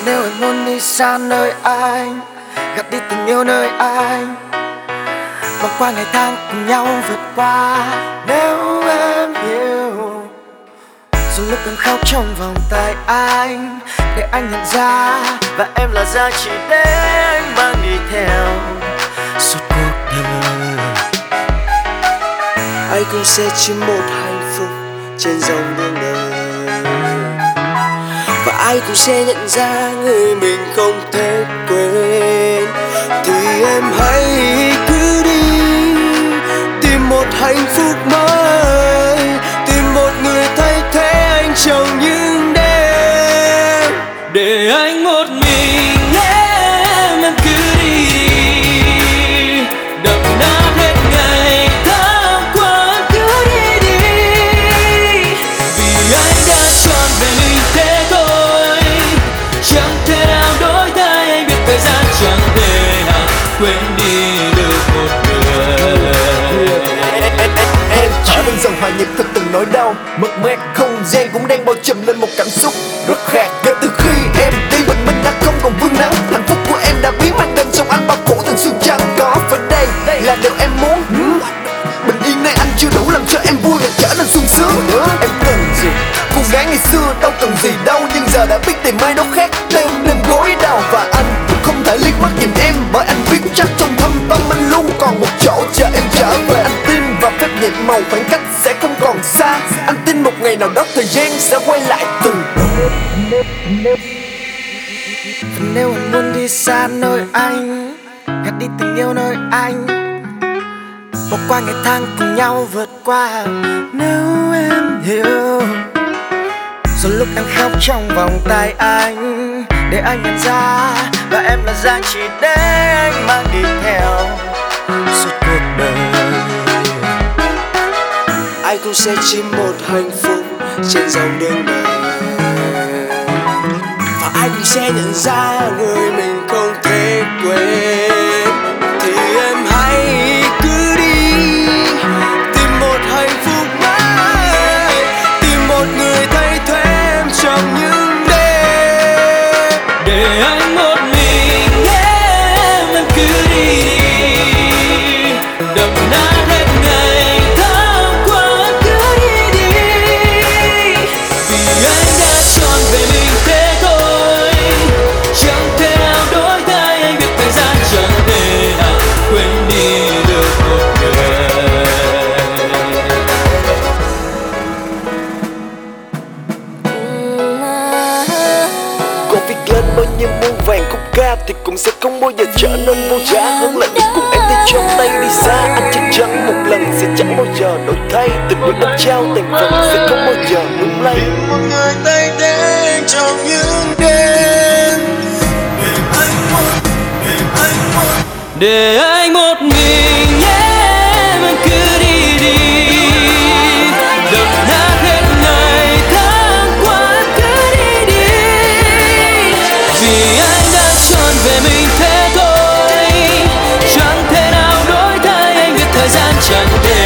Nếu em muốn đi xa nơi anh, gạt đi tình yêu nơi anh, bỏ qua ngày tháng cùng nhau vượt qua. Nếu em hiểu, rồi lúc em khóc trong vòng tay anh, để anh nhận ra, và em là giá trị để anh mang đi theo suốt cuộc đời. Ai cũng sẽ chỉ một hạnh phúc trên dòng đường đời, và ai cũng sẽ nhận ra người mình không thể quên. Thì em hãy cứ đi tìm một hạnh phúc mới, tìm một người thay thế anh trong những đêm. Để anh một mình em cứ đi, đập nát hết ngày tháng qua cứ đi đi. Vì anh đã chọn về mình thế thôi, chẳng thể nào đổi thay. Anh biết thời gian chẳng thể nào quên đi được một người. Em trở nên dần hòa nhịp thật từng nỗi đau mất mát, không gian cũng đang bao trùm lên một cảm xúc rất khác. Kể từ khi em đi, bình minh đã không còn vương nắng, hạnh phúc của em đã biến mang đêm trong anh bao phủ từng sương trắng. Có phải đây là điều em muốn? Bình yên nơi anh chưa đủ làm cho em vui và trở nên sung sướng nữa. Em cần gì? Cô gái ngày xưa đâu cần gì đâu, nhưng giờ đã biết tìm ai đó khác thêm đêm gối đau. Và anh cũng không thể liếc mắt nhìn em, bởi anh biết chắc trong thâm tâm anh luôn còn một chỗ chờ em trở về. Anh tin vào phép nhiệm màu, khoảng cách sẽ không còn xa. Anh tin một ngày nào đó thời gian sẽ quay lại từ đầu. Và nếu em muốn đi xa nơi anh, gạt đi tình yêu nơi anh, bỏ qua ngày tháng cùng nhau vượt qua. Nếu em hiểu, rồi lúc em khóc trong vòng tay anh, để anh nhận ra, và em là giá trị để anh mang đi theo suốt cuộc đời. Ai cũng sẽ chỉ một hạnh phúc trên dòng đường đời, và ai cũng sẽ nhận ra người mình không thể quên. Thì em hãy cứ đi tìm một hạnh phúc mới, tìm một người thay thế em trong những đêm. Để anh một mình em cứ đi, đập nát hết ngày tháng qua cứ đi đi. Vì anh đã chọn về mình thế thôi, chẳng thể nào đổi thay. Anh biết thời gian chẳng thể nào quên đi được một người. Có viết lên bao nhiêu muôn vàng khúc ca thì cũng sẽ không bao giờ trở nên vô giá hơn là được cùng em tay trong tay đi xa. Anh chắc chắn một lần sẽ chẳng bao giờ đổi thay, tình yêu anh trao tàn phần sẽ không bao giờ lung lay. Một người tay đến trong những đêm. Để anh một mình em cứ đi đi, đập nát hết ngày tháng qua cứ đi đi. Vì anh đã chọn về mình thế thôi, chẳng thể nào đổi thay. Anh biết thời gian chẳng thể